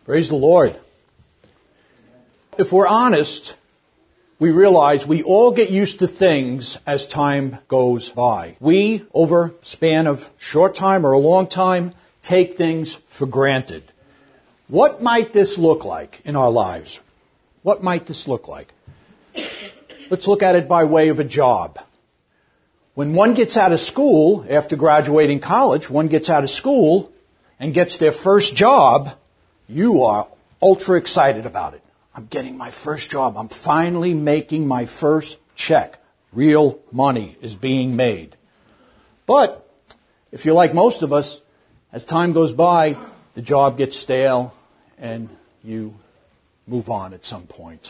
Praise the Lord. If we're honest, we realize we all get used to things as time goes by. We, over a span of short time or a long time, take things for granted. What might this look like in our lives? What might this look like? Let's look at it by way of a job. When one gets out of school, after graduating college, one gets out of school and gets their first job, you are ultra excited about it. I'm getting my first job. I'm finally making my first check. Real money is being made. But if you're like most of us, as time goes by, the job gets stale and you move on at some point.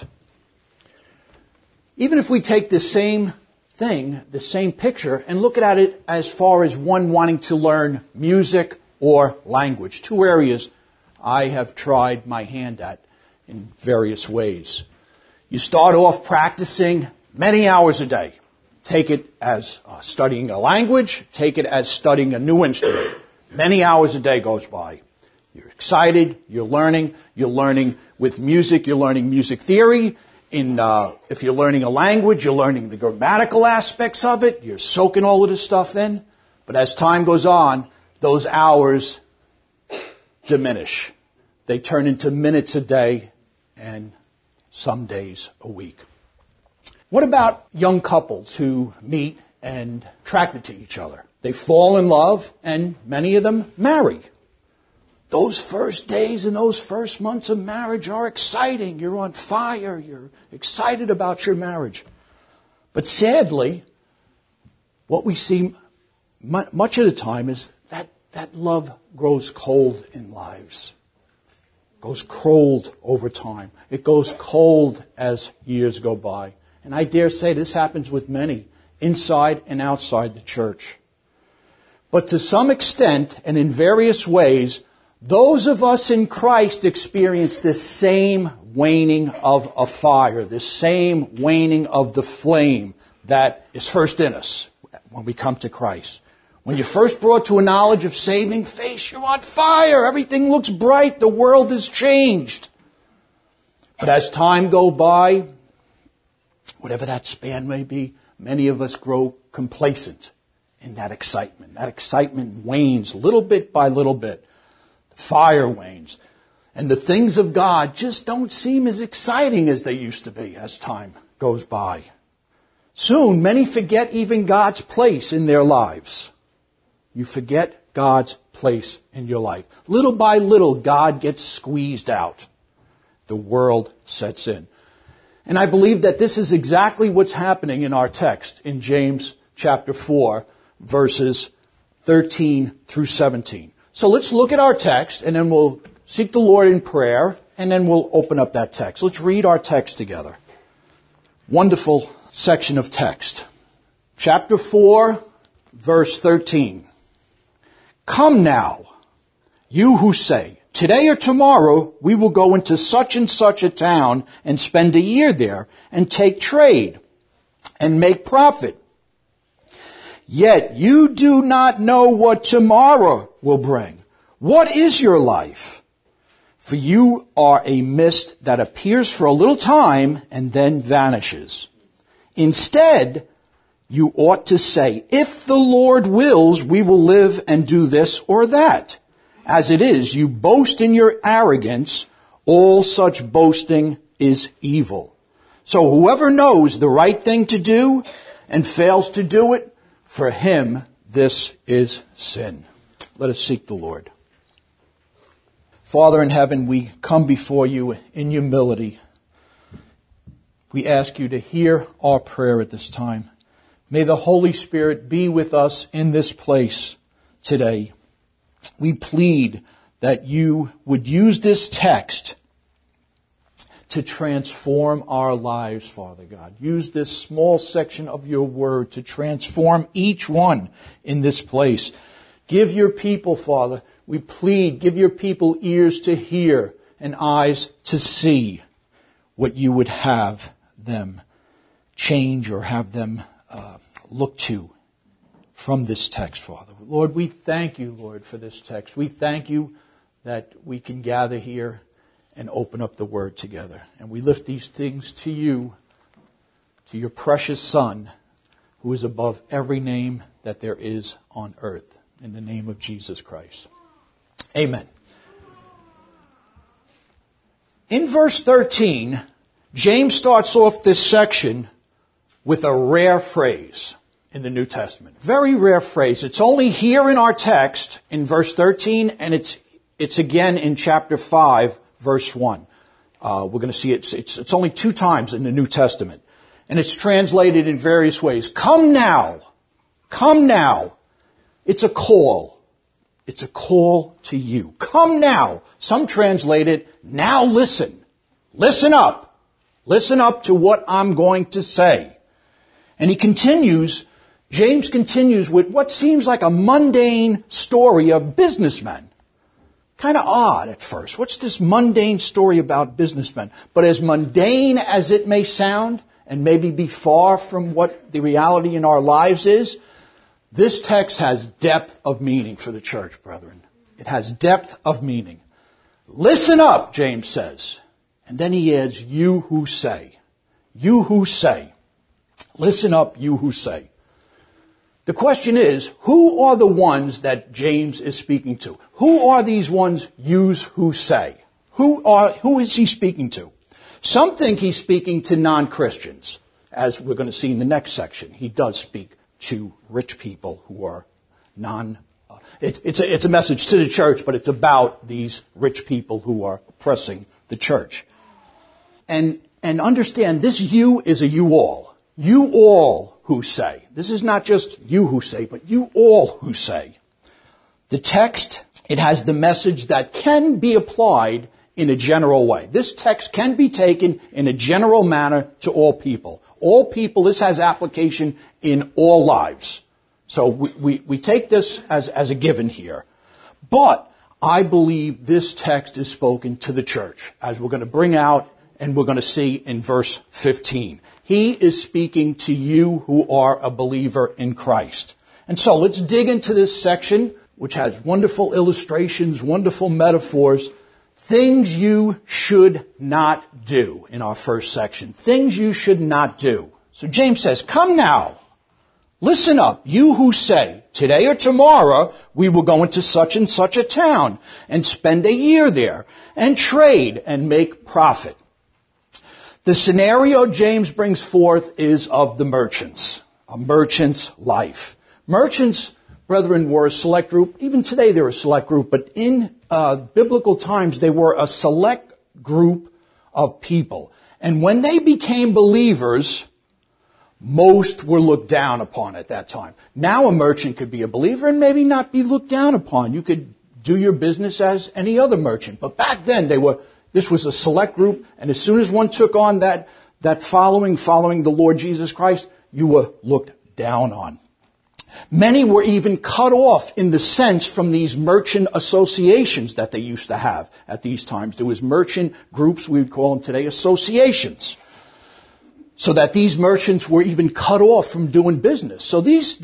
Even if we take the same thing, the same picture, and look at it as far as one wanting to learn music or language, two areas I have tried my hand at in various ways. You start off practicing many hours a day. Take it as studying a language, take it as studying a new instrument. Many hours a day goes by. You're excited, you're learning with music, you're learning music theory. If you're learning a language, you're learning the grammatical aspects of it, you're soaking all of this stuff in. But as time goes on, those hours diminish. They turn into minutes a day and some days a week. What about young couples who meet and attracted to each other? They fall in love and many of them marry. Those first days and those first months of marriage are exciting. You're on fire. You're excited about your marriage. But sadly, what we see much of the time is that love grows cold in lives. Goes cold over time. It goes cold as years go by. And I dare say this happens with many, inside and outside the church. But to some extent, and in various ways, those of us in Christ experience this same waning of a fire, this same waning of the flame that is first in us when we come to Christ. When you're first brought to a knowledge of saving faith, you're on fire. Everything looks bright. The world has changed. But as time goes by, whatever that span may be, many of us grow complacent in that excitement. That excitement wanes little bit by little bit. The fire wanes. And the things of God just don't seem as exciting as they used to be as time goes by. Soon, many forget even God's place in their lives. You forget God's place in your life. Little by little, God gets squeezed out. The world sets in. And I believe that this is exactly what's happening in our text in James chapter 4, verses 13 through 17. So let's look at our text, and then we'll seek the Lord in prayer, and then we'll open up that text. Let's read our text together. Wonderful section of text. Chapter 4, verse 13. Come now, you who say, today or tomorrow we will go into such and such a town and spend a year there and take trade and make profit. Yet you do not know what tomorrow will bring. What is your life? For you are a mist that appears for a little time and then vanishes. Instead, you ought to say, if the Lord wills, we will live and do this or that. As it is, you boast in your arrogance. All such boasting is evil. So whoever knows the right thing to do and fails to do it, for him this is sin. Let us seek the Lord. Father in heaven, we come before you in humility. We ask you to hear our prayer at this time. May the Holy Spirit be with us in this place today. We plead that you would use this text to transform our lives, Father God. Use this small section of your word to transform each one in this place. Give your people, Father, we plead, give your people ears to hear and eyes to see what you would have them change or have them look to from this text, Father. Lord, we thank you, Lord, for this text. We thank you that we can gather here and open up the Word together. And we lift these things to you, to your precious Son, who is above every name that there is on earth, in the name of Jesus Christ. Amen. In verse 13, James starts off this section with a rare phrase in the New Testament. Very rare phrase. It's only here in our text in verse 13, and it's again in chapter 5, verse 1. We're going to see it's only 2 times in the New Testament. And it's translated in various ways. Come now. Come now. It's a call. It's a call to you. Come now. Some translate it, now listen. Listen up. Listen up to what I'm going to say. And James continues with what seems like a mundane story of businessmen. Kind of odd at first. What's this mundane story about businessmen? But as mundane as it may sound, and maybe be far from what the reality in our lives is, this text has depth of meaning for the church, brethren. It has depth of meaning. Listen up, James says. And then he adds, you who say. You who say. Listen up, you who say. The question is, who are the ones that James is speaking to? Who are these ones, yous who say? Who is he speaking to? Some think he's speaking to non-Christians, as we're going to see in the next section. He does speak to rich people who are it's a message to the church, but it's about these rich people who are oppressing the church. And understand, this you is a you all. You all who say. This is not just you who say, but you all who say. The text, it has the message that can be applied in a general way. This text can be taken in a general manner to all people. All people, this has application in all lives. So we take this as a given here. But I believe this text is spoken to the church, as we're going to bring out and we're going to see in verse 15. He is speaking to you who are a believer in Christ. And so let's dig into this section, which has wonderful illustrations, wonderful metaphors. Things you should not do in our first section. Things you should not do. So James says, come now. Listen up, you who say, today or tomorrow we will go into such and such a town and spend a year there and trade and make profit. The scenario James brings forth is of the merchants, a merchant's life. Merchants, brethren, were a select group. Even today they're a select group, but in biblical times they were a select group of people. And when they became believers, most were looked down upon at that time. Now a merchant could be a believer and maybe not be looked down upon. You could do your business as any other merchant. But back then this was a select group, and as soon as one took on that following the Lord Jesus Christ, you were looked down on. Many were even cut off in the sense from these merchant associations that they used to have at these times. There was merchant groups, we would call them today associations. So that these merchants were even cut off from doing business. So these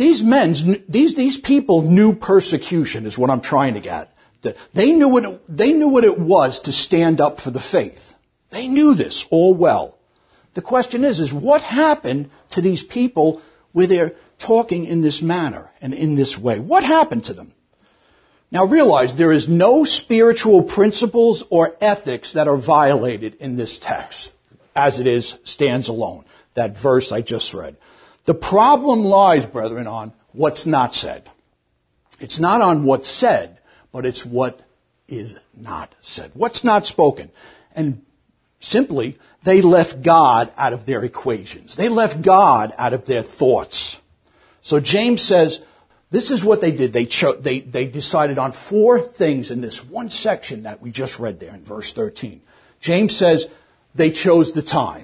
people knew persecution is what I'm trying to get. They knew what it was to stand up for the faith. They knew this all well. The question is what happened to these people where they're talking in this manner and in this way? What happened to them? Now realize there is no spiritual principles or ethics that are violated in this text, as it stands alone. That verse I just read. The problem lies, brethren, on what's not said. It's not on what's said, but it's what is not said. What's not spoken. And simply, they left God out of their equations. They left God out of their thoughts. So James says, this is what they did. They decided on 4 things in this one section that we just read there in verse 13. James says they chose the time.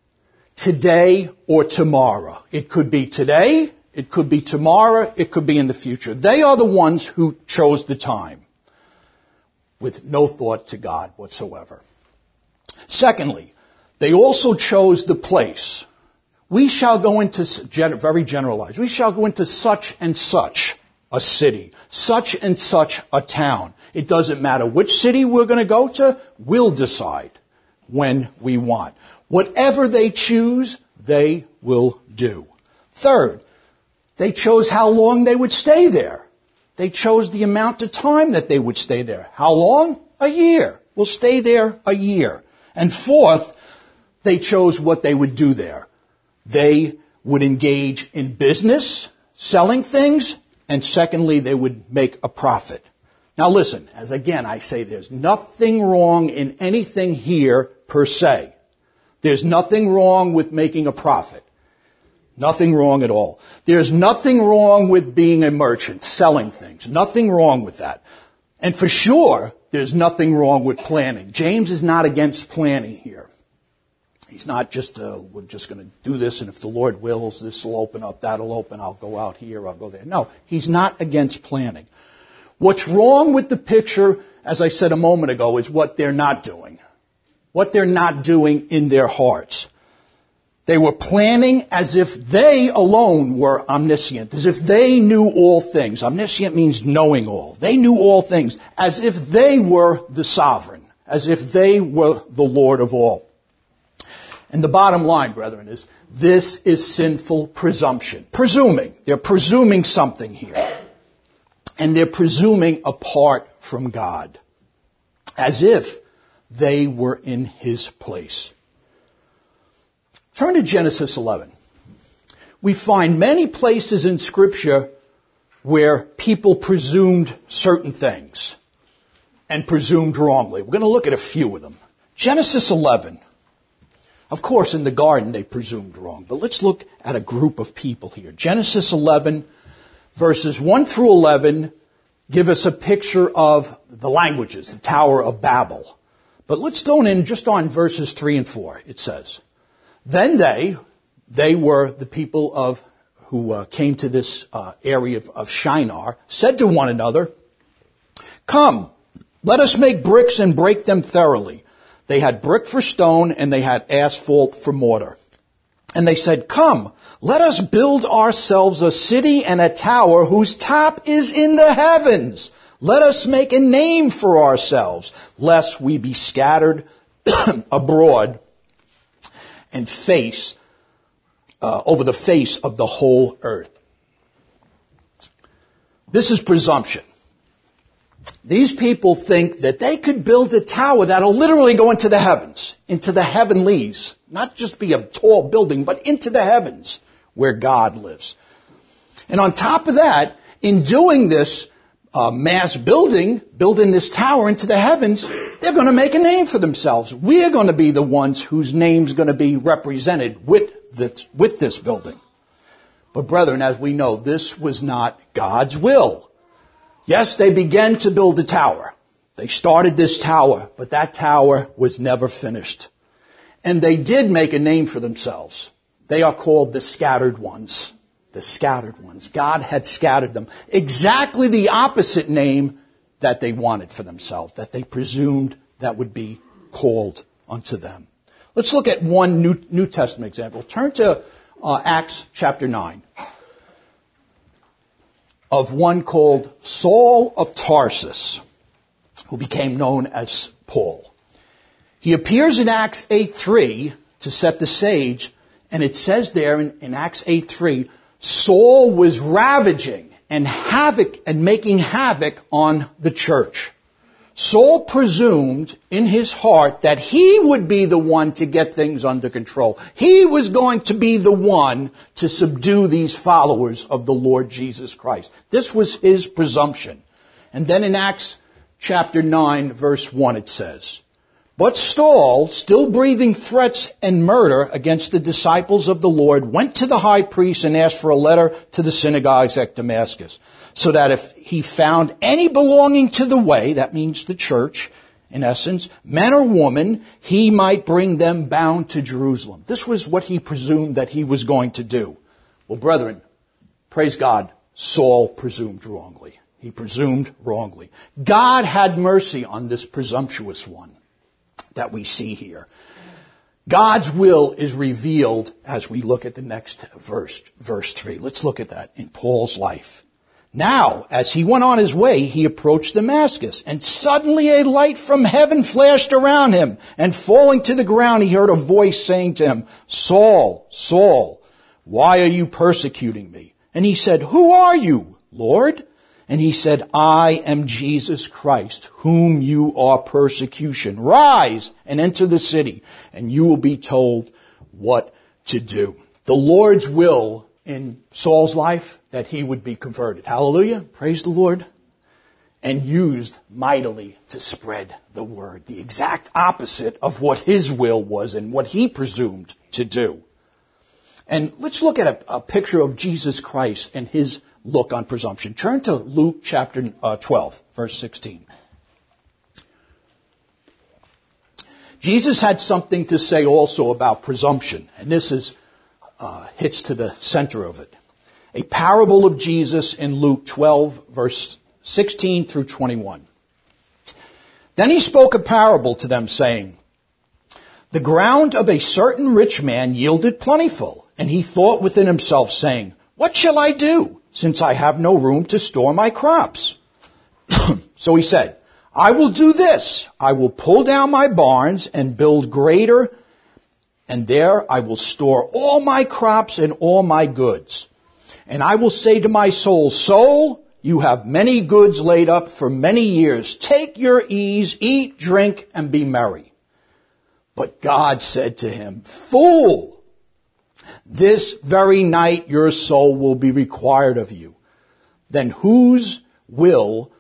Today or tomorrow. It could be today, it could be tomorrow, it could be in the future. They are the ones who chose the time with no thought to God whatsoever. Secondly, they also chose the place. We shall go into, very generalized, we shall go into such and such a city, such and such a town, It doesn't matter which city we're going to go to, we'll decide when we want. Whatever they choose, they will do. Third, they chose how long they would stay there. They chose the amount of time that they would stay there. How long? A year. We'll stay there a year. And fourth, they chose what they would do there. They would engage in business, selling things, and secondly, they would make a profit. Now listen, as again I say, there's nothing wrong in anything here per se. There's nothing wrong with making a profit. Nothing wrong at all. There's nothing wrong with being a merchant, selling things. Nothing wrong with that. And for sure, there's nothing wrong with planning. James is not against planning here. He's not just, we're just going to do this, and if the Lord wills, this will open up, that'll open, I'll go out here, I'll go there. No, he's not against planning. What's wrong with the picture, as I said a moment ago, is what they're not doing. What they're not doing in their hearts. They were planning as if they alone were omniscient, as if they knew all things. Omniscient means knowing all. They knew all things, as if they were the sovereign, as if they were the Lord of all. And the bottom line, brethren, is this is sinful presumption. Presuming. They're presuming something here. And they're presuming apart from God. As if they were in His place. Turn to Genesis 11. We find many places in Scripture where people presumed certain things. And presumed wrongly. We're going to look at a few of them. Genesis 11. Of course, in the garden, they presumed wrong. But let's look at a group of people here. Genesis 11, verses 1 through 11, give us a picture of the languages, the Tower of Babel. But let's zone in just on verses 3 and 4. It says, Then they were the people who came to this area of Shinar, said to one another, Come, let us make bricks and break them thoroughly. They had brick for stone, and they had asphalt for mortar. And they said, Come, let us build ourselves a city and a tower whose top is in the heavens. Let us make a name for ourselves, lest we be scattered abroad and over the face of the whole earth. This is presumption. These people think that they could build a tower that'll literally go into the heavens, into the heavenlies. Not just be a tall building, but into the heavens where God lives. And on top of that, in doing this mass building this tower into the heavens, they're going to make a name for themselves. We're going to be the ones whose name's going to be represented with this building. But brethren, as we know, this was not God's will. Yes, they began to build a tower. They started this tower, but that tower was never finished. And they did make a name for themselves. They are called the scattered ones. The scattered ones. God had scattered them. Exactly the opposite name that they wanted for themselves, that they presumed that would be called unto them. Let's look at one New Testament example. Turn to Acts chapter 9. Of one called Saul of Tarsus, who became known as Paul. He appears in Acts 8:3 to set the stage, and it says there in Acts 8:3, Saul was ravaging and making havoc on the church. Saul presumed in his heart that he would be the one to get things under control. He was going to be the one to subdue these followers of the Lord Jesus Christ. This was his presumption. And then in Acts chapter 9, verse 1, it says, But Saul, still breathing threats and murder against the disciples of the Lord, went to the high priest and asked for a letter to the synagogues at Damascus, so that if he found any belonging to the way, that means the church, in essence, man or woman, he might bring them bound to Jerusalem. This was what he presumed that he was going to do. Well, brethren, praise God, Saul presumed wrongly. He presumed wrongly. God had mercy on this presumptuous one that we see here. God's will is revealed as we look at the next verse 3. Let's look at that in Paul's life. Now, as he went on his way, he approached Damascus, and suddenly a light from heaven flashed around him, and falling to the ground, he heard a voice saying to him, Saul, Saul, why are you persecuting me? And he said, Who are you, Lord? And he said, I am Jesus Christ, whom you are persecuting. Rise and enter the city, and you will be told what to do. The Lord's will in Saul's life, that he would be converted. Hallelujah. Praise the Lord. And used mightily to spread the word. The exact opposite of what his will was and what he presumed to do. And let's look at a picture of Jesus Christ and his look on presumption. Turn to Luke chapter 12, verse 16. Jesus had something to say also about presumption. And this is hits to the center of it. A parable of Jesus in Luke 12, verse 16 through 21. Then he spoke a parable to them, saying, The ground of a certain rich man yielded plentiful, and he thought within himself, saying, What shall I do, since I have no room to store my crops? So he said, I will do this. I will pull down my barns and build greater, and there I will store all my crops and all my goods. And I will say to my soul, Soul, you have many goods laid up for many years. Take your ease, eat, drink, and be merry. But God said to him, Fool, this very night your soul will be required of you. Then whose will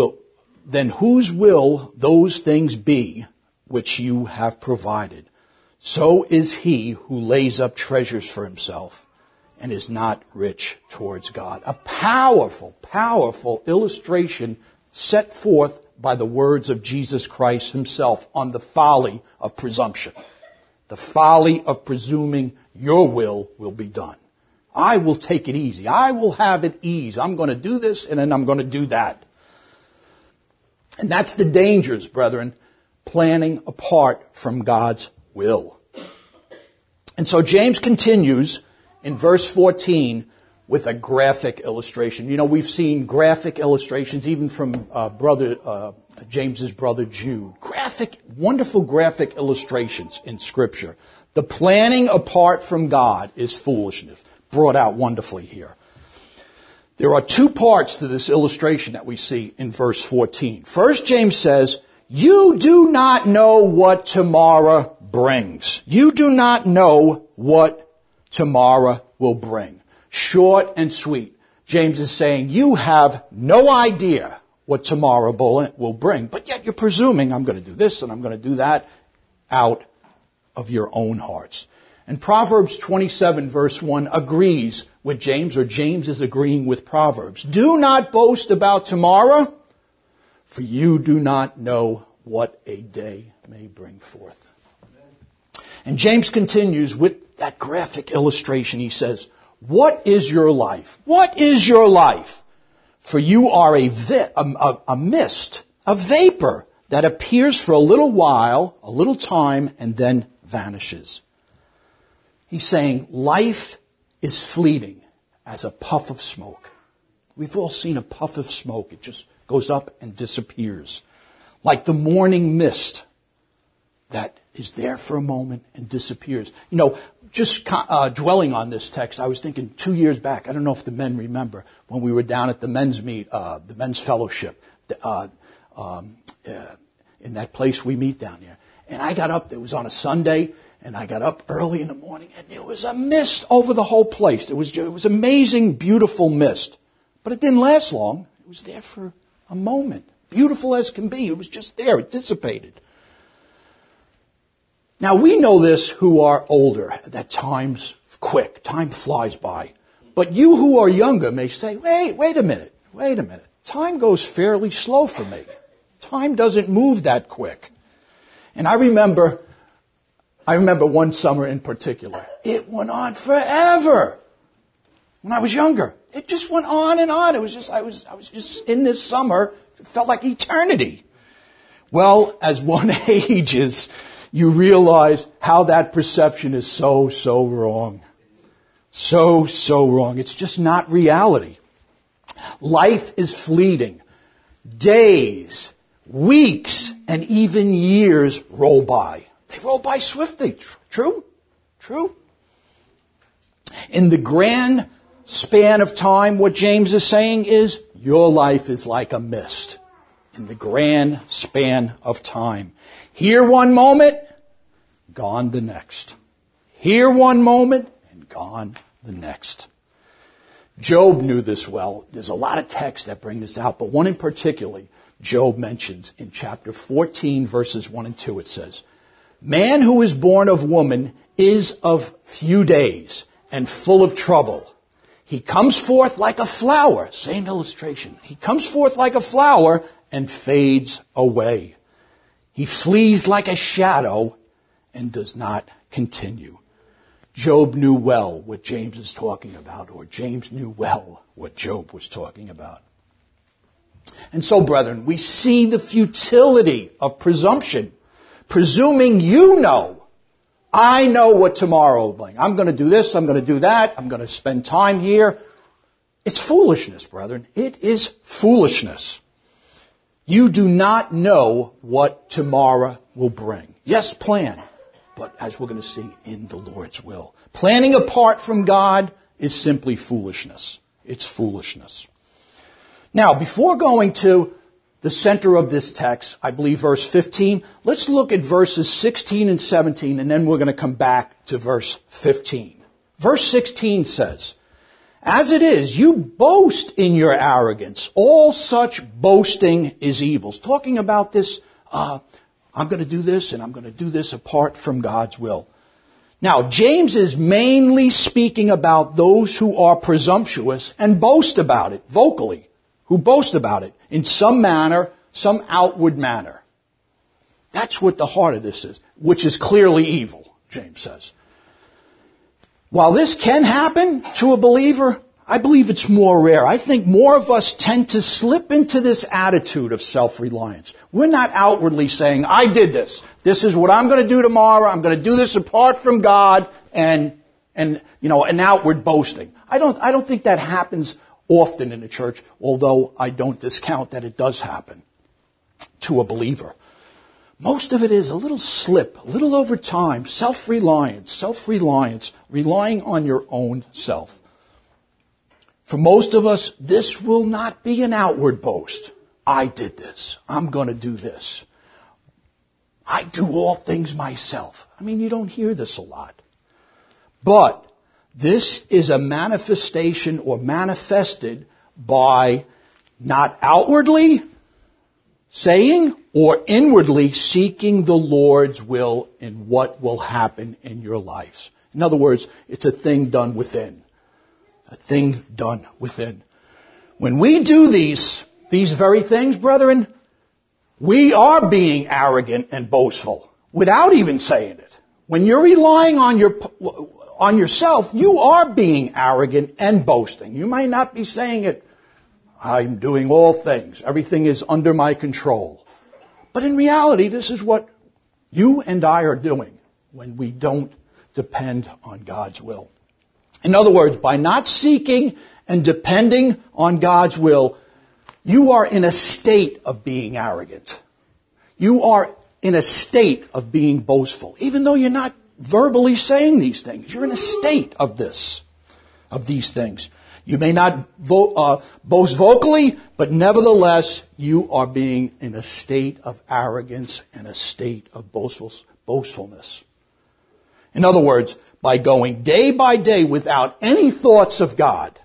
those things be which you have provided? So is he who lays up treasures for himself and is not rich towards God. A powerful, powerful illustration set forth by the words of Jesus Christ himself on the folly of presumption. The folly of presuming your will be done. I will take it easy. I will have it ease. I'm going to do this and then I'm going to do that. And that's the dangers, brethren, planning apart from God's will. And so James continues in verse 14 with a graphic illustration. You know, we've seen graphic illustrations even from James's brother Jude. Wonderful graphic illustrations in Scripture. The planning apart from God is foolishness, brought out wonderfully here. There are two parts to this illustration that we see in verse 14. First, James says, You do not know what tomorrow brings. You do not know what tomorrow will bring. Short and sweet. James is saying, you have no idea what tomorrow will bring, but yet you're presuming I'm going to do this and I'm going to do that out of your own hearts. And Proverbs 27 verse 1 agrees with James, or James is agreeing with Proverbs. Do not boast about tomorrow, for you do not know what a day may bring forth. And James continues with that graphic illustration. He says, What is your life? What is your life? For you are a mist, a vapor that appears for a little while, a little time, and then vanishes. He's saying life is fleeting as a puff of smoke. We've all seen a puff of smoke. It just goes up and disappears. Like the morning mist that is there for a moment and disappears. You know, just dwelling on this text, I was thinking 2 years back, I don't know if the men remember, when we were down at the men's the men's fellowship, in that place we meet down there. And I got up, it was on a Sunday, and I got up early in the morning, and there was a mist over the whole place. It was amazing, beautiful mist. But it didn't last long. It was there for a moment. Beautiful as can be. It was just there. It dissipated. Now, we know this who are older, that time's quick. Time flies by. But you who are younger may say, wait a minute. Time goes fairly slow for me. Time doesn't move that quick. And I remember one summer in particular. It went on forever. When I was younger, it just went on and on. It was just, I was just in this summer. It felt like eternity. Well, as one ages, you realize how that perception is so wrong. So wrong. It's just not reality. Life is fleeting. Days, weeks, and even years roll by. They roll by swiftly. True? True? In the grand span of time, what James is saying is, your life is like a mist. In the grand span of time. Here one moment, gone the next. Here one moment, and gone the next. Job knew this well. There's a lot of texts that bring this out, but one in particular, Job mentions in chapter 14, verses 1 and 2, it says, man who is born of woman is of few days and full of trouble. He comes forth like a flower. Same illustration. He comes forth like a flower and fades away. He flees like a shadow and does not continue. Job knew well what James is talking about, or James knew well what Job was talking about. And so, brethren, we see the futility of presumption, presuming you know, I know what tomorrow will bring. I'm going to do this, I'm going to do that, I'm going to spend time here. It's foolishness, brethren. It is foolishness. You do not know what tomorrow will bring. Yes, plan, but as we're going to see, in the Lord's will. Planning apart from God is simply foolishness. It's foolishness. Now, before going to the center of this text, I believe verse 15, let's look at verses 16 and 17, and then we're going to come back to verse 15. Verse 16 says, as it is, you boast in your arrogance. All such boasting is evil. It's talking about this, I'm going to do this and I'm going to do this apart from God's will. Now, James is mainly speaking about those who are presumptuous and boast about it vocally, who boast about it in some manner, some outward manner. That's what the heart of this is, which is clearly evil, James says. While this can happen to a believer, I believe it's more rare. I think more of us tend to slip into this attitude of self-reliance. We're not outwardly saying, I did this. This is what I'm going to do tomorrow. I'm going to do this apart from God, and an outward boasting. I don't think that happens often in the church, although I don't discount that it does happen to a believer. Most of it is a little slip, a little over time, self-reliance, relying on your own self. For most of us, this will not be an outward boast. I did this. I'm going to do this. I do all things myself. I mean, you don't hear this a lot. But this is a manifestation or manifested by not outwardly saying or inwardly seeking the Lord's will in what will happen in your lives. In other words, it's a thing done within. A thing done within. When we do these very things, brethren, we are being arrogant and boastful without even saying it. When you're relying on yourself, you are being arrogant and boasting. You might not be saying it, I'm doing all things. Everything is under my control. But in reality, this is what you and I are doing when we don't depend on God's will. In other words, by not seeking and depending on God's will, you are in a state of being arrogant. You are in a state of being boastful. Even though you're not verbally saying these things, you're in a state of these things. You may not boast vocally, but nevertheless, you are being in a state of arrogance and a state of boastfulness. In other words, by going day by day without any thoughts of God,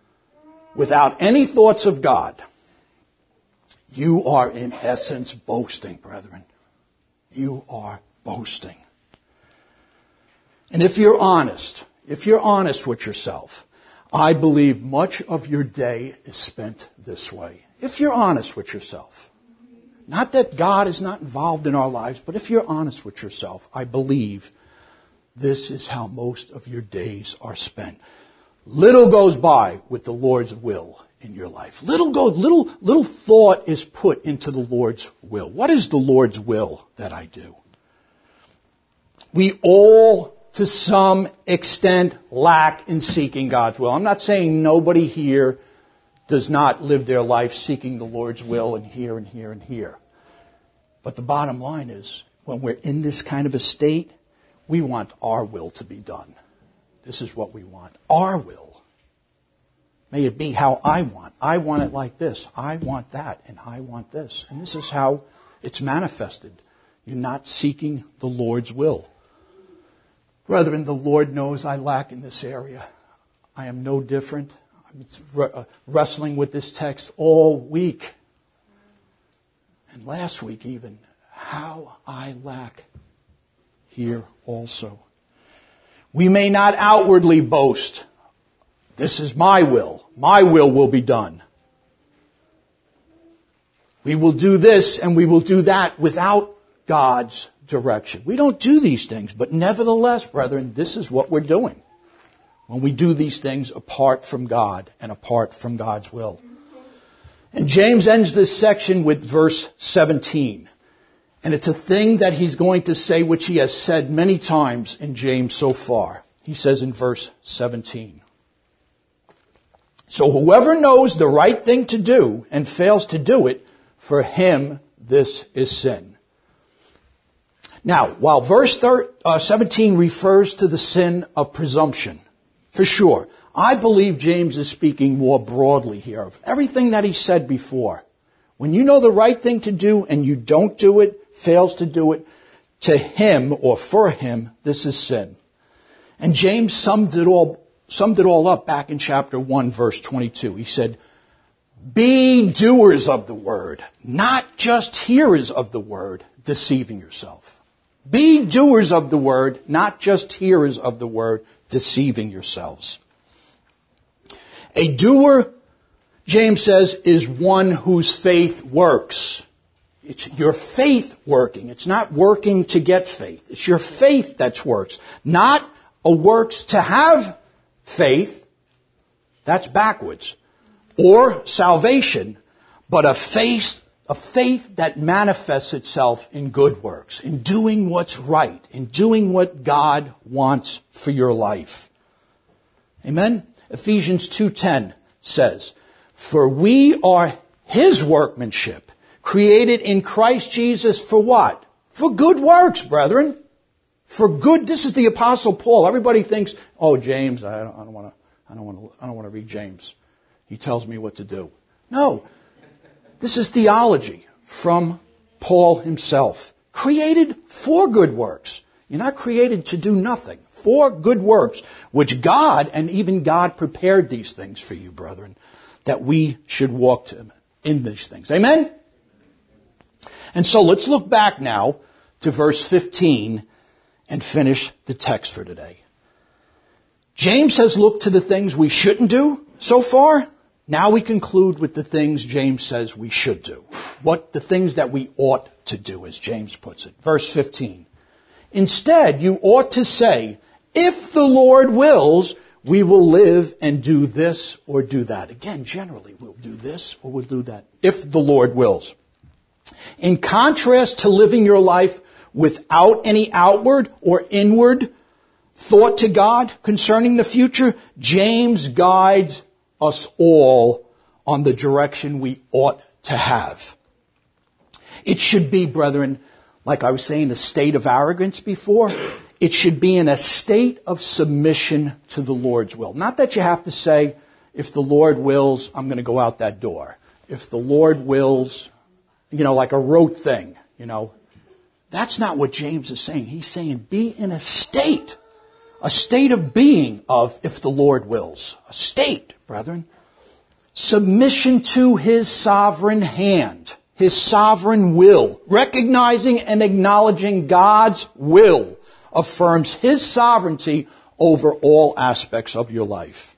you are in essence boasting, brethren. You are boasting. And if you're honest with yourself, I believe much of your day is spent this way. If you're honest with yourself. Not that God is not involved in our lives, but if you're honest with yourself, I believe this is how most of your days are spent. Little goes by with the Lord's will in your life. Little thought is put into the Lord's will. What is the Lord's will that I do? We all, to some extent, lack in seeking God's will. I'm not saying nobody here does not live their life seeking the Lord's will and here and here and here. But the bottom line is, when we're in this kind of a state, we want our will to be done. This is what we want. Our will. May it be how I want. I want it like this. I want that. And I want this. And this is how it's manifested. You're not seeking the Lord's will. Brethren, the Lord knows I lack in this area. I am no different. I'm wrestling with this text all week. And last week even. How I lack here also. We may not outwardly boast. This is my will. My will be done. We will do this and we will do that without God's direction. We don't do these things, but nevertheless, brethren, this is what we're doing when we do these things apart from God and apart from God's will. And James ends this section with verse 17. And it's a thing that he's going to say, which he has said many times in James so far. He says in verse 17, so whoever knows the right thing to do and fails to do it, for him this is sin. Now, while verse 17 refers to the sin of presumption, for sure, I believe James is speaking more broadly here of everything that he said before. When you know the right thing to do and you don't do it, fails to do it, to him or for him, this is sin. And James summed it all up back in chapter 1, verse 22. He said, be doers of the word, not just hearers of the word, deceiving yourself. Be doers of the word, not just hearers of the word, deceiving yourselves. A doer, James says, is one whose faith works. It's your faith working. It's not working to get faith. It's your faith that works. Not a works to have faith. That's backwards. Or salvation, but a faith that manifests itself in good works, in doing what's right, in doing what God wants for your life. Amen? Ephesians 2:10 says, for we are his workmanship, created in Christ Jesus for what? For good works, brethren. For good. This is the Apostle Paul. Everybody thinks, oh, James, I don't want to read James. He tells me what to do. No. This is theology from Paul himself. Created for good works. You're not created to do nothing. For good works, which God, and even God prepared these things for you, brethren, that we should walk in these things. Amen? And so let's look back now to verse 15 and finish the text for today. James has looked to the things we shouldn't do so far. Now we conclude with the things James says we should do. The things that we ought to do, as James puts it. Verse 15. Instead, you ought to say, if the Lord wills, we will live and do this or do that. Again, generally, we'll do this or we'll do that. If the Lord wills. In contrast to living your life without any outward or inward thought to God concerning the future, James guides us all on the direction we ought to have. It should be, brethren, like I was saying, a state of arrogance before. It should be in a state of submission to the Lord's will. Not that you have to say, if the Lord wills, I'm going to go out that door. If the Lord wills, like a rote thing, That's not what James is saying. He's saying be in a state of being of if the Lord wills. A state, brethren. Submission to his sovereign hand, his sovereign will. Recognizing and acknowledging God's will affirms his sovereignty over all aspects of your life.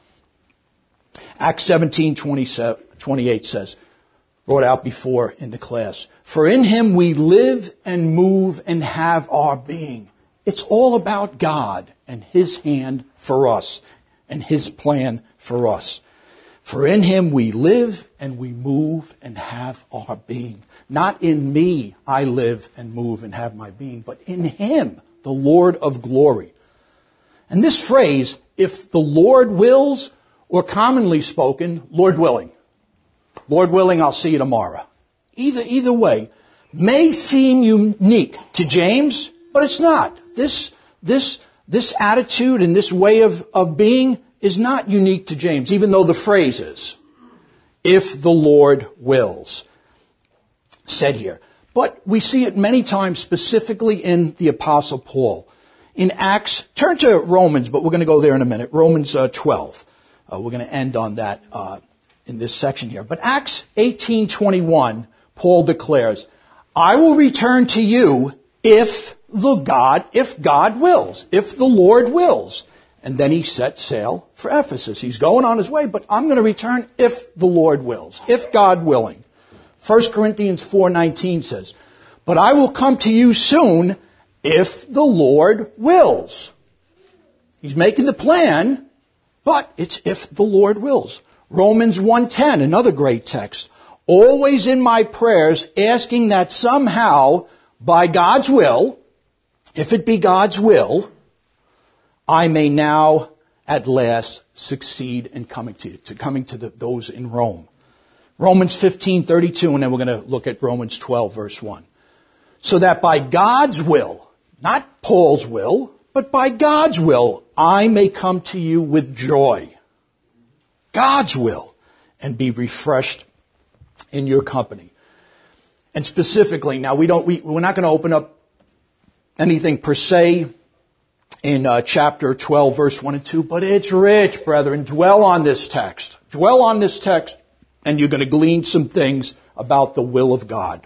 Acts 17:28 says, brought out before in the class, for in him we live and move and have our being. It's all about God and his hand for us and his plan for us. For in him we live and we move and have our being. Not in me I live and move and have my being, but in him, the Lord of glory. And this phrase, if the Lord wills, or commonly spoken, Lord willing. Lord willing, I'll see you tomorrow. Either way may seem unique to James, but it's not. This attitude and this way of being is not unique to James, even though the phrase is, if the Lord wills, said here. But we see it many times, specifically in the Apostle Paul. In Acts, turn to Romans, but we're going to go there in a minute. Romans 12. We're going to end on that in this section here. But Acts 18:21, Paul declares, I will return to you if God wills, if the Lord wills. And then he set sail for Ephesus. He's going on his way, but I'm going to return if the Lord wills, if God willing. 1 Corinthians 4:19 says, but I will come to you soon if the Lord wills. He's making the plan, but it's if the Lord wills. Romans 1:10, another great text. Always in my prayers, asking that somehow, by God's will, if it be God's will, I may now at last succeed in coming to those in Rome. Romans 15:32, and then we're going to look at Romans 12, verse 1. So that by God's will, not Paul's will, but by God's will, I may come to you with joy. God's will, and be refreshed in your company. And specifically, now we're not going to open up anything per se in chapter 12, verse 1 and 2, but it's rich, brethren. Dwell on this text. Dwell on this text, and you're going to glean some things about the will of God.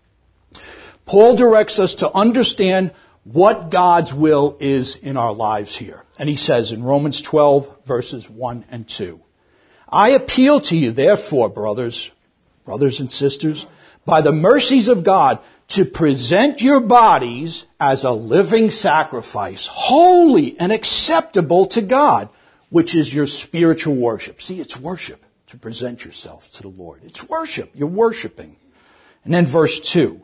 Paul directs us to understand what God's will is in our lives here. And he says in Romans 12, verses 1 and 2, I appeal to you, therefore, brothers and sisters, by the mercies of God, to present your bodies as a living sacrifice, holy and acceptable to God, which is your spiritual worship. See, it's worship to present yourself to the Lord. It's worship. You're worshiping. And then verse 2.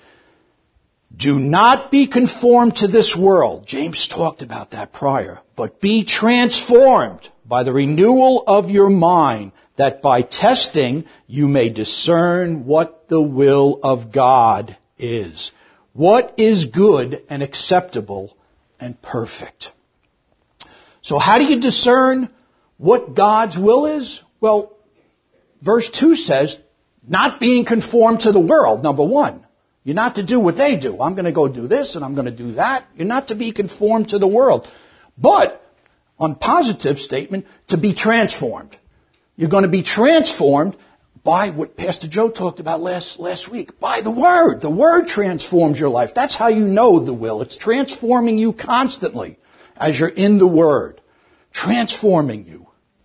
Do not be conformed to this world. James talked about that prior. But be transformed by the renewal of your mind, that by testing you may discern what the will of God is. What is good and acceptable and perfect. So how do you discern what God's will is? Well, verse 2 says, not being conformed to the world, number one. You're not to do what they do. I'm going to go do this and I'm going to do that. You're not to be conformed to the world. But, on positive statement, to be transformed. You're going to be transformed by what Pastor Joe talked about last week. By the Word. The Word transforms your life. That's how you know the will. It's transforming you constantly as you're in the Word. Transforming you.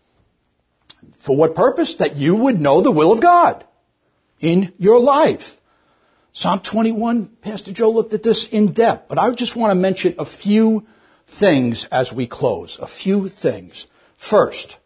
For what purpose? That you would know the will of God in your life. Psalm 21, Pastor Joe looked at this in depth, but I just want to mention a few things as we close. A few things. First,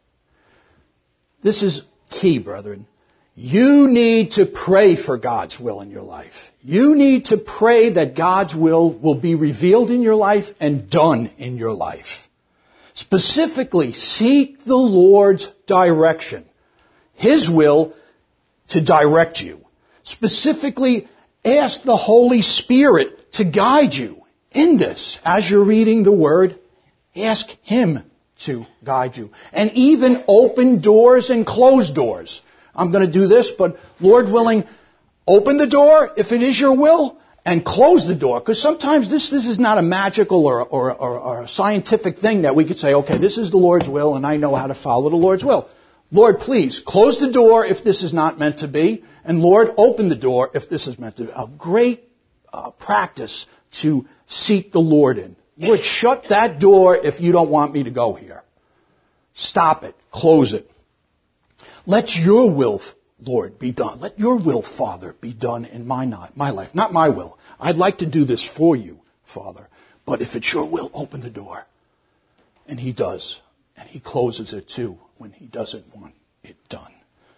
this is key, brethren. You need to pray for God's will in your life. You need to pray that God's will be revealed in your life and done in your life. Specifically, seek the Lord's direction. His will to direct you. Specifically, ask the Holy Spirit to guide you in this. As you're reading the Word, ask Him to guide you. And even open doors and close doors. I'm going to do this, but Lord willing, open the door if it is your will, and close the door. Because sometimes this is not a magical or a scientific thing that we could say, okay, this is the Lord's will and I know how to follow the Lord's will. Lord, please, close the door if this is not meant to be. And Lord, open the door if this is meant to be. A great practice to seek the Lord in. Lord, shut that door if you don't want me to go here. Stop it. Close it. Let your will, Lord, be done. Let your will, Father, be done in my life. Not my will. I'd like to do this for you, Father. But if it's your will, open the door. And He does. And He closes it too when He doesn't want it done.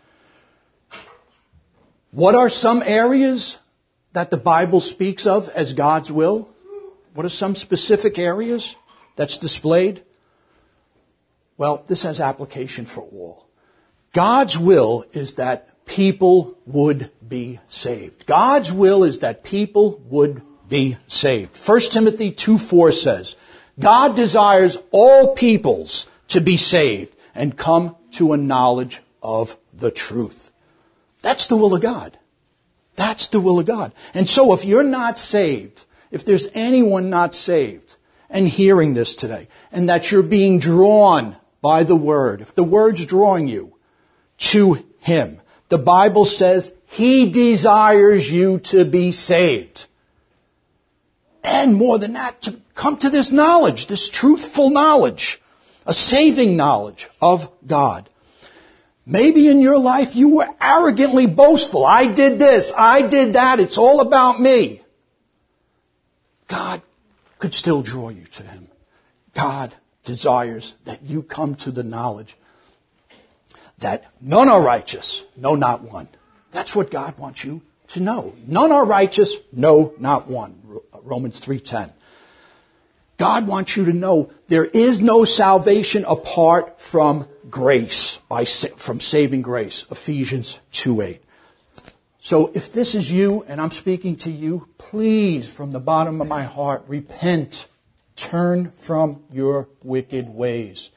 What are some areas that the Bible speaks of as God's will? What are some specific areas that's displayed? Well, this has application for all. God's will is that people would be saved. God's will is that people would be saved. 1 Timothy 2:4 says, God desires all peoples to be saved and come to a knowledge of the truth. That's the will of God. That's the will of God. And so if you're not saved, if there's anyone not saved and hearing this today, and that you're being drawn by the Word, if the Word's drawing you to Him, the Bible says He desires you to be saved. And more than that, to come to this knowledge, this truthful knowledge, a saving knowledge of God. Maybe in your life you were arrogantly boastful. I did this, I did that, it's all about me. God could still draw you to Him. God desires that you come to the knowledge that none are righteous, no, not one. That's what God wants you to know. None are righteous, no, not one. Romans 3:10. God wants you to know there is no salvation apart from grace, from saving grace. Ephesians 2:8. So if this is you and I'm speaking to you, please, from the bottom of my heart, repent. Turn from your wicked ways.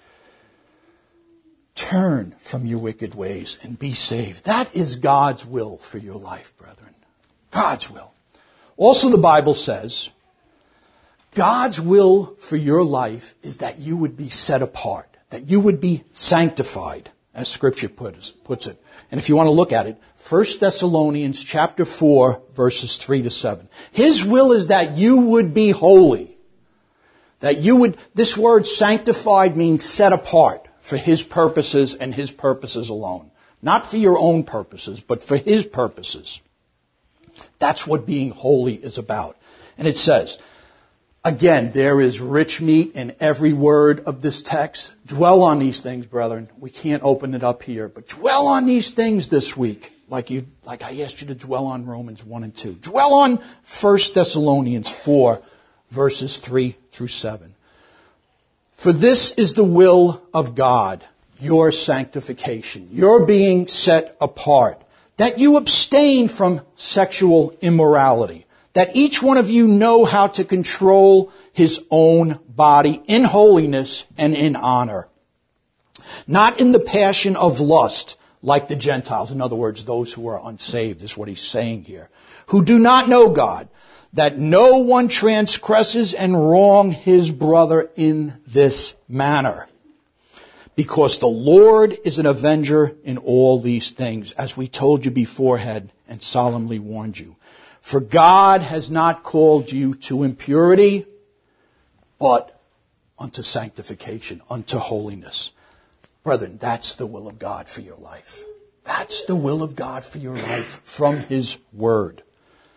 Turn from your wicked ways and be saved. That is God's will for your life, brethren. God's will. Also, the Bible says, God's will for your life is that you would be set apart, that you would be sanctified, as Scripture puts it. And if you want to look at it, 1 Thessalonians chapter 4, verses 3-7. His will is that you would be holy. That you would, this word sanctified means set apart for His purposes and His purposes alone. Not for your own purposes, but for His purposes. That's what being holy is about. And it says, again, there is rich meat in every word of this text. Dwell on these things, brethren. We can't open it up here, but dwell on these things this week, like I asked you to dwell on Romans 1 and 2. Dwell on 1 Thessalonians 4, verses 3-7. For this is the will of God, your sanctification, your being set apart, that you abstain from sexual immorality, that each one of you know how to control his own body in holiness and in honor, not in the passion of lust like the Gentiles. In other words, those who are unsaved is what he's saying here, who do not know God, that no one transgresses and wrong his brother in this manner. Because the Lord is an avenger in all these things, as we told you beforehand and solemnly warned you. For God has not called you to impurity, but unto sanctification, unto holiness. Brethren, that's the will of God for your life. That's the will of God for your life from His Word.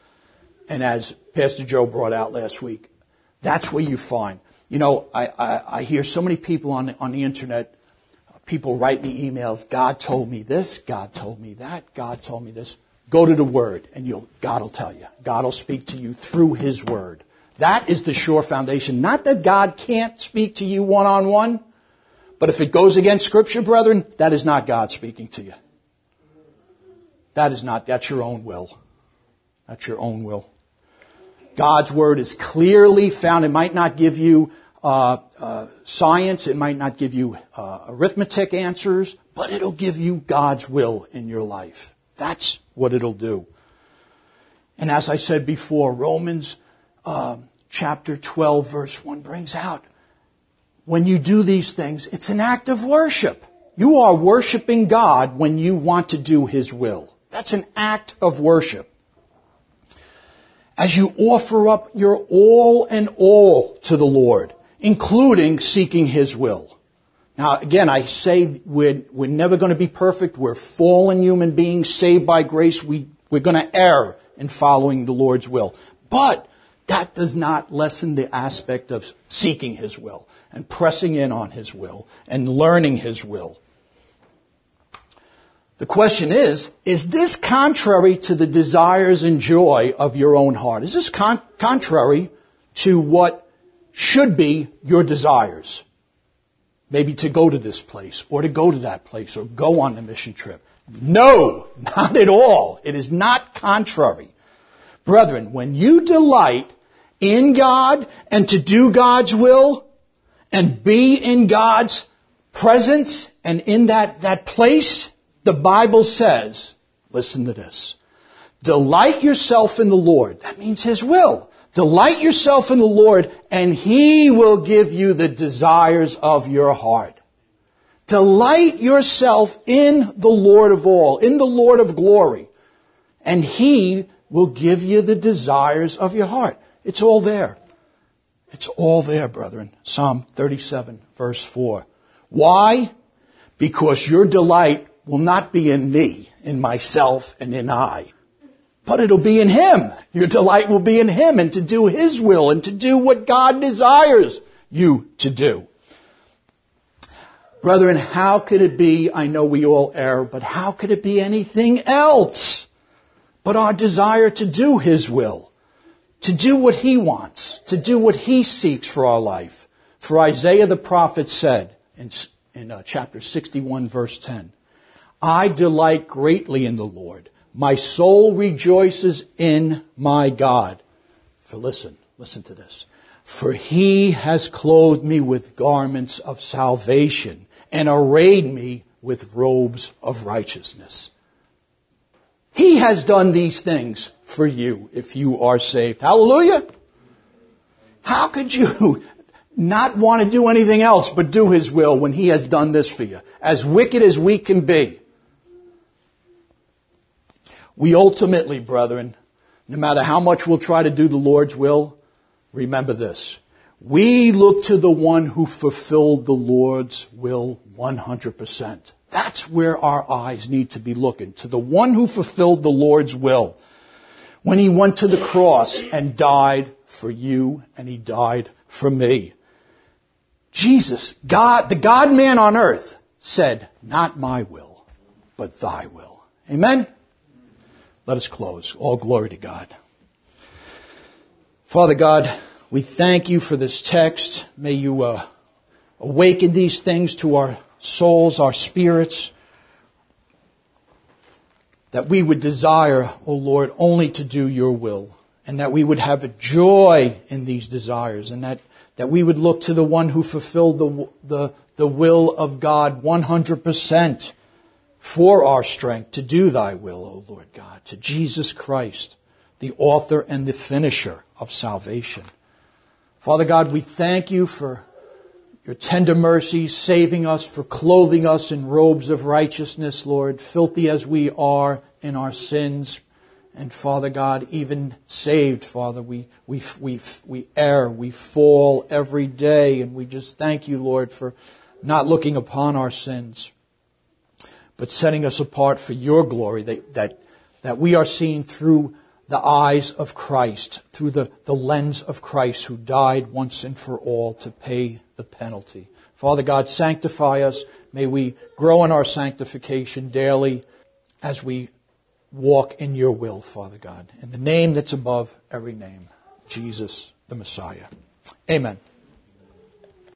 And as Pastor Joe brought out last week, that's where you find. You know, I hear so many people on the internet, people write me emails, God told me this, God told me that, God told me this. Go to the Word and God will tell you. God will speak to you through His Word. That is the sure foundation. Not that God can't speak to you one-on-one, but if it goes against Scripture, brethren, that is not God speaking to you. That's your own will. That's your own will. God's Word is clearly found. It might not give you science. It might not give you arithmetic answers, but it'll give you God's will in your life. That's what it'll do. And as I said before, Romans chapter 12, verse 1 brings out, when you do these things, it's an act of worship. You are worshiping God when you want to do His will. That's an act of worship. As you offer up your all and all to the Lord, including seeking His will. Now, again, I say we're never going to be perfect. We're fallen human beings saved by grace. We're going to err in following the Lord's will. But that does not lessen the aspect of seeking His will and pressing in on His will and learning His will. The question is this contrary to the desires and joy of your own heart? Is this contrary to what should be your desires? maybe to go to this place or to go to that place or go on the mission trip. No, not at all. It is not contrary. Brethren, when you delight in God and to do God's will and be in God's presence and in that place, the Bible says, listen to this, delight yourself in the Lord. That means His will. Delight yourself in the Lord and He will give you the desires of your heart. Delight yourself in the Lord of all, in the Lord of glory, and He will give you the desires of your heart. It's all there. It's all there, brethren. Psalm 37, verse 4. Why? Because your delight will not be in me, in myself, and in I, but it'll be in Him. Your delight will be in Him and to do His will and to do what God desires you to do. Brethren, how could it be, I know we all err, but how could it be anything else but our desire to do His will, to do what He wants, to do what He seeks for our life? For Isaiah the prophet said in chapter 61, verse 10, I delight greatly in the Lord. My soul rejoices in my God. For listen to this. For He has clothed me with garments of salvation and arrayed me with robes of righteousness. He has done these things for you if you are saved. Hallelujah! How could you not want to do anything else but do His will when He has done this for you? As wicked as we can be. We ultimately, brethren, no matter how much we'll try to do the Lord's will, remember this. We look to the one who fulfilled the Lord's will 100%. That's where our eyes need to be looking. To the one who fulfilled the Lord's will. When He went to the cross and died for you and He died for me. Jesus, God, the God-man on earth, said, not my will, but Thy will. Amen? Let us close. All glory to God. Father God, we thank You for this text. May You awaken these things to our souls, our spirits, that we would desire, O Lord, only to do Your will, and that we would have a joy in these desires, and that we would look to the one who fulfilled the will of God 100% for our strength to do Thy will, O Lord God, to Jesus Christ, the author and the finisher of salvation. Father God, we thank You for Your tender mercy, saving us, for clothing us in robes of righteousness, Lord, filthy as we are in our sins. And Father God, even saved, Father, we err, we fall every day, and we just thank You, Lord, for not looking upon our sins, but setting us apart for Your glory, that we are seen through the eyes of Christ, through the lens of Christ, who died once and for all to pay the penalty. Father God, sanctify us. May we grow in our sanctification daily as we walk in Your will, Father God. In the name that's above every name, Jesus the Messiah. Amen.